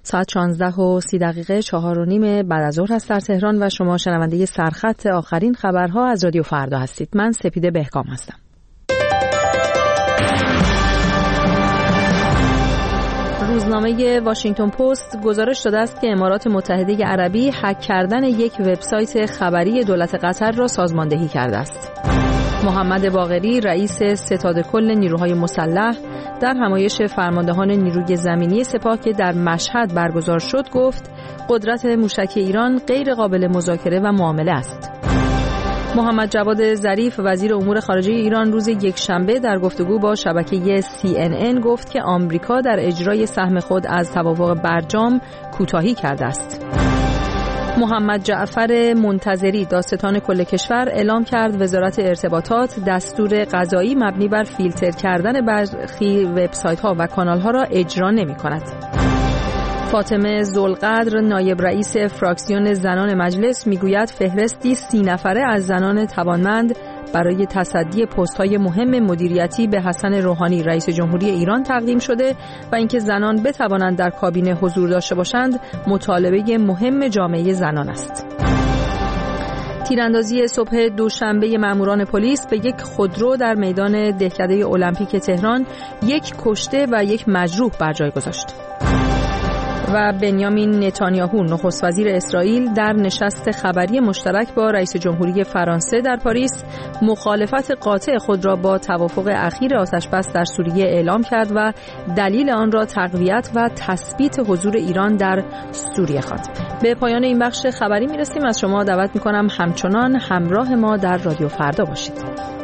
ساعت 16:30 4:30 بعد از ظهر هست در تهران و شما شنونده سرخط آخرین خبرها از رادیو فردا هستید. من سپیده بهکام هستم. روزنامه واشنگتن پست گزارش داده است که امارات متحده عربی هک کردن یک وبسایت خبری دولت قطر را سازماندهی کرده است. محمد باقری رئیس ستاد کل نیروهای مسلح در همایش فرماندهان نیروی زمینی سپاه که در مشهد برگزار شد گفت قدرت موشکی ایران غیر قابل مذاکره و معامله است. محمد جواد ظریف وزیر امور خارجه ایران روز یکشنبه در گفتگو با شبکه CNN گفت که آمریکا در اجرای سهم خود از توافق برجام کوتاهی کرده است. محمد جعفر منتظری دادستان کل کشور اعلام کرد وزارت ارتباطات دستور قضایی مبنی بر فیلتر کردن برخی وبسایت‌ها و کانال‌ها را اجرا نمی‌کند. فاطمه ذوالقدر نایب رئیس فراکسیون زنان مجلس میگوید فهرستی 30 نفره از زنان توانمند برای تصدی پست‌های مهم مدیریتی به حسن روحانی رئیس جمهوری ایران تقدیم شده و اینکه زنان بتوانند در کابینه حضور داشته باشند مطالبه مهم جامعه زنان است. تیراندازی صبح دوشنبه ماموران پلیس به یک خودرو در میدان دهکده المپیک تهران 1 کشته و 1 مجروح بر جای گذاشت. و بنیامین نتانیاهو نخست وزیر اسرائیل در نشست خبری مشترک با رئیس جمهوری فرانسه در پاریس مخالفت قاطع خود را با توافق اخیر آتشبس در سوریه اعلام کرد و دلیل آن را تقویت و تثبیت حضور ایران در سوریه خواند. به پایان این بخش خبری میرسیم. از شما دعوت میکنم همچنان همراه ما در رادیو فردا باشید.